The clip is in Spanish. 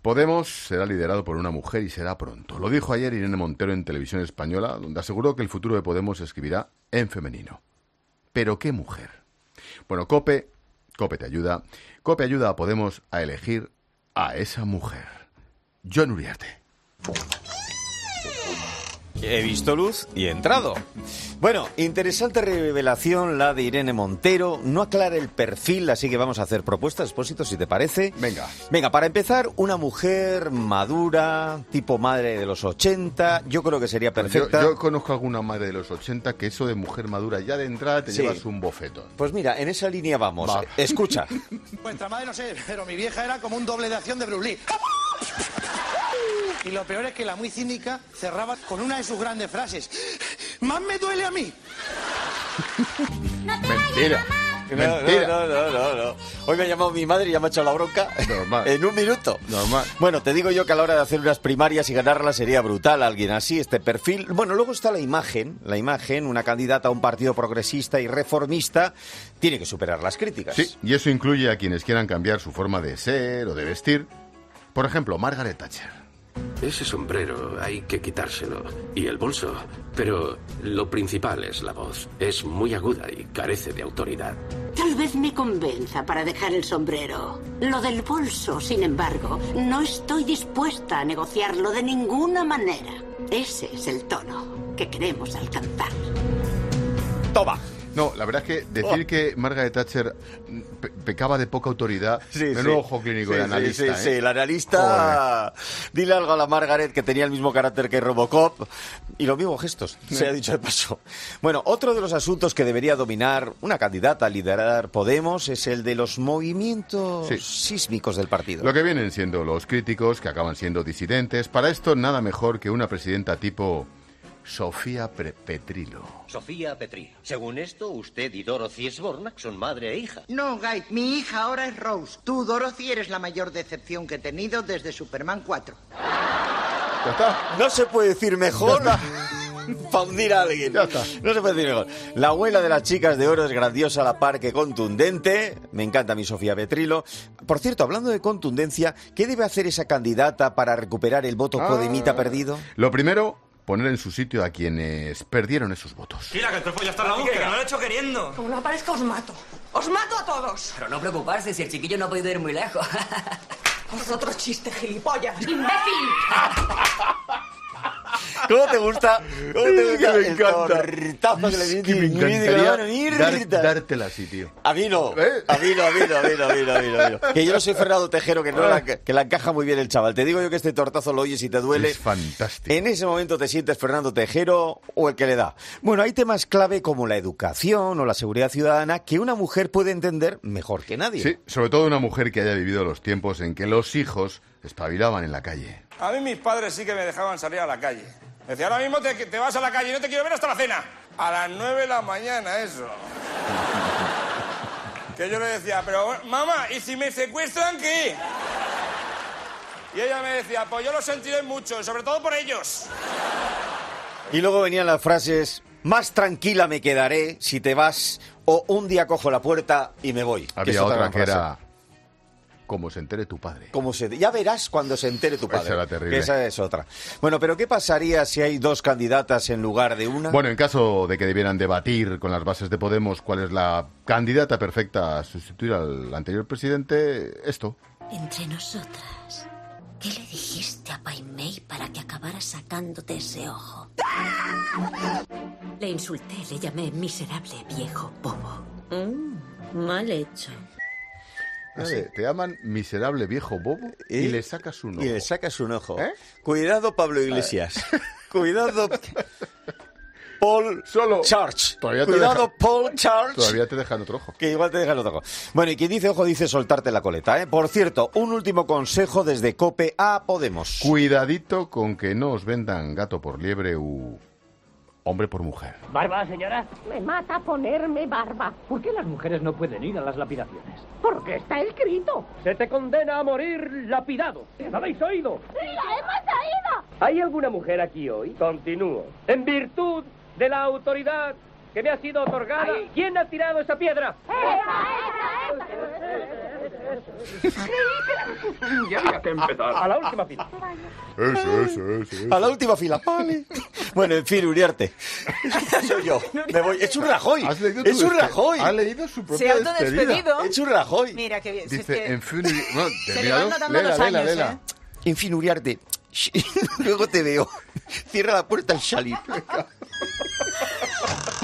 Podemos será liderado por una mujer y será pronto. Lo dijo ayer Irene Montero en Televisión Española, donde aseguró que el futuro de Podemos se escribirá en femenino. ¿Pero qué mujer? Bueno, COPE te ayuda. COPE ayuda a Podemos a elegir a esa mujer. Jon Uriarte. He visto luz y he entrado. Bueno, interesante revelación la de Irene Montero. No aclara el perfil, así que vamos a hacer propuestas, Expósito, si te parece. Venga, para empezar, una mujer madura, tipo madre de los 80, yo creo que sería perfecta. Yo conozco alguna madre de los 80 que eso de mujer madura ya de entrada te llevas un bofetón. Pues mira, en esa línea vamos. Va. Escucha. Vuestra madre no sé, pero mi vieja era como un doble de acción de Bruce Lee. Y lo peor es que la muy cínica cerraba con una de sus grandes frases. ¡Más me duele a mí! Mentira. No. Hoy me ha llamado mi madre y ya me ha echado la bronca. Normal. En un minuto. Normal. Bueno, te digo yo que a la hora de hacer unas primarias y ganarlas sería brutal alguien así, este perfil. Bueno, luego está la imagen, una candidata a un partido progresista y reformista tiene que superar las críticas. Sí, y eso incluye a quienes quieran cambiar su forma de ser o de vestir. Por ejemplo, Margaret Thatcher. Ese sombrero hay que quitárselo. Y el bolso. Pero lo principal es la voz. Es muy aguda y carece de autoridad. Tal vez me convenza para dejar el sombrero. Lo del bolso, sin embargo, no estoy dispuesta a negociarlo de ninguna manera. Ese es el tono que queremos alcanzar. ¡Toma! No, la verdad es que decir que Margaret Thatcher pecaba de poca autoridad, menudo ojo clínico de analista. Sí, el analista... Joder. Dile algo a la Margaret que tenía el mismo carácter que Robocop y los mismos gestos, se ha dicho de paso. Bueno, otro de los asuntos que debería dominar una candidata a liderar Podemos es el de los movimientos sísmicos del partido. Lo que vienen siendo los críticos, que acaban siendo disidentes. Para esto, nada mejor que una presidenta tipo... Sofía Petrilo. Sofía Petrillo. Según esto, usted y Dorothy Sbornak son madre e hija. No, Guy, mi hija ahora es Rose. Tú, Dorothy, eres la mayor decepción que he tenido desde Superman 4. Ya está. No se puede decir mejor para hundir a alguien. Ya está. No se puede decir mejor. La abuela de las chicas de oro es grandiosa a la par que contundente. Me encanta mi Sofía Petrilo. Por cierto, hablando de contundencia, ¿qué debe hacer esa candidata para recuperar el voto podemita perdido? Lo primero... poner en su sitio a quienes perdieron esos votos. Mira, que el trofeo ya está en la boca, que no lo he hecho queriendo. Como no aparezca, os mato. ¡Os mato a todos! Pero no preocuparse, si el chiquillo no ha podido ir muy lejos. Otro chiste, gilipollas. ¡Imbécil! ¿Cómo te gusta? ¿Cómo te gusta? Me encanta. Tortazo que le di. Que me encantaría dártela así, tío. A mí no. A mí no. Que yo no soy Fernando Tejero, que la encaja muy bien el chaval. Te digo yo que este tortazo lo oyes y te duele. Es fantástico. En ese momento te sientes Fernando Tejero o el que le da. Bueno, hay temas clave como la educación o la seguridad ciudadana que una mujer puede entender mejor que nadie. Sí, sobre todo una mujer que haya vivido los tiempos en que los hijos espabilaban en la calle. A mí mis padres sí que me dejaban salir a la calle. Me decía, ahora mismo te vas a la calle y no te quiero ver hasta la cena. A las 9 de la mañana, eso. Que yo le decía, pero mamá, ¿y si me secuestran qué? Y ella me decía, pues yo lo sentiré mucho, sobre todo por ellos. Y luego venían las frases, más tranquila me quedaré si te vas, o un día cojo la puerta y me voy. Había otra que era... como se entere tu padre. Ya verás cuando se entere tu padre. Esa era terrible. Que esa es otra. Bueno, pero ¿qué pasaría si hay dos candidatas en lugar de una? Bueno, en caso de que debieran debatir con las bases de Podemos cuál es la candidata perfecta a sustituir al anterior presidente, esto. Entre nosotras, ¿qué le dijiste a Pai Mei para que acabara sacándote ese ojo? Le insulté, le llamé miserable viejo bobo. Mal hecho. Te llaman miserable viejo bobo y le sacas un ojo. Y le sacas un ojo. Cuidado, Pablo Iglesias. Cuidado, Paul Church. Cuidado, Paul Church. Todavía te dejan otro ojo. Que igual te dejan otro ojo. Bueno, y quien dice ojo dice soltarte la coleta, ¿eh? Por cierto, un último consejo desde COPE a Podemos. Cuidadito con que no os vendan gato por liebre u... hombre por mujer. ¿Barba, señora? Me mata ponerme barba. ¿Por qué las mujeres no pueden ir a las lapidaciones? Porque está escrito. Se te condena a morir lapidado. ¿Lo habéis oído? ¡Sí, la hemos oído! ¿Hay alguna mujer aquí hoy? Continúo. En virtud de la autoridad que me ha sido otorgada, ¿quién ha tirado esa piedra? ¡Esa! Ya había que empezar. A la última fila. Eso. A la última fila. Vale. Bueno, en fin, Uriarte. Soy yo. Me voy. Es un Rajoy. Es un Rajoy. Ha leído su Se propia ha autodespedido. Es un Rajoy. Mira qué bien. Dice, en fin... Bueno, se le van notando los años, léela. En fin, Uriarte. Luego te veo. Cierra la puerta al salir.